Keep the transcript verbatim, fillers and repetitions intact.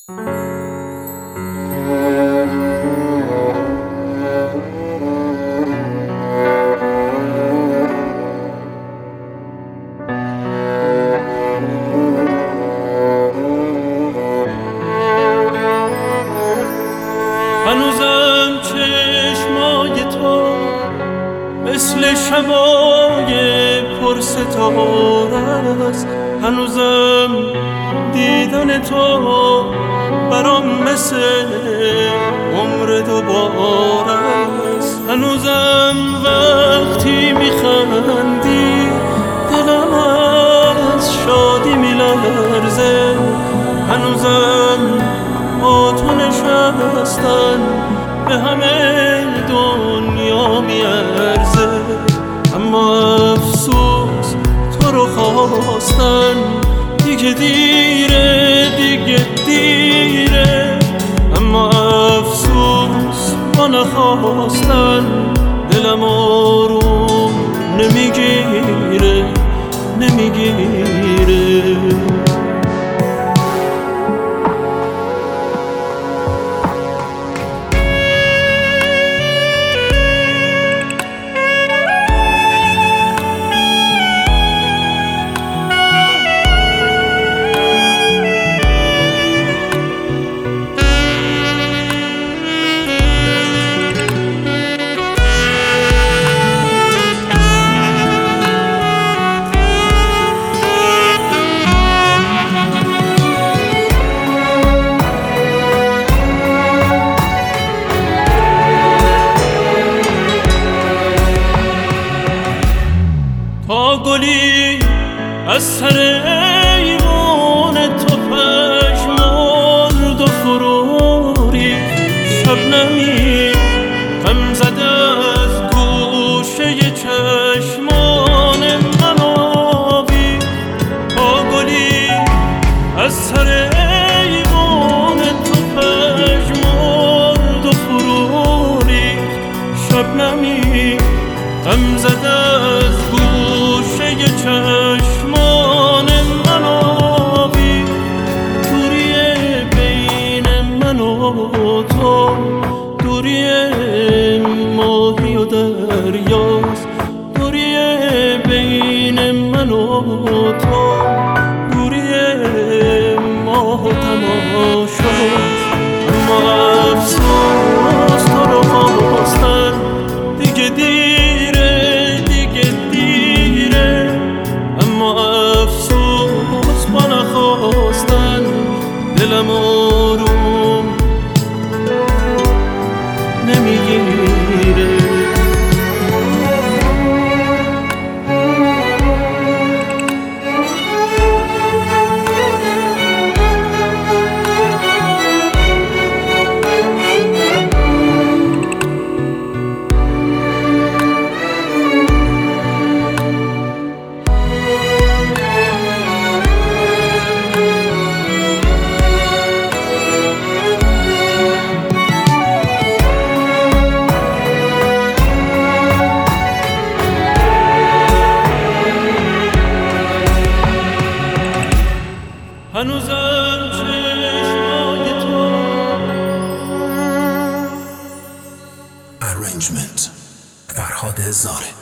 هنوزم چشمای تو مثل شمای پرستاره است، هنوزم دیدن تو برام مثل عمر دوباره است، هنوزم وقتی میخندی دلم از شادی میلرزه، هنوزم با تو نشستن به همه دنیا میارزه، اما افسوس تو رو خواستن دیگه دیره، دیگه دیره، اما افسوس با نخواستن دلم آروم نمیگیره نمیگیره. تا گلی از سر ایوان تو پژمرد و فرو ریخت، شبنمی غم زده از گوشه چشمان من آویخت، تا گلی از سر ایوان تو پژمرد و فرو ریخت، شبنمی غم زده از گوشه چشمان من آبی، دوری بین من و تو دوری ماهی و دریاست، دوری بین من و تو دوری ماه و تماشاست، اما افسوس تو رو خواستن دیگه دیره دیگه دیره، اما افسوس با نخواستن دلم آروم نمیگیره. هنوزم چشمای تو. Arrangement فرهاد زاره.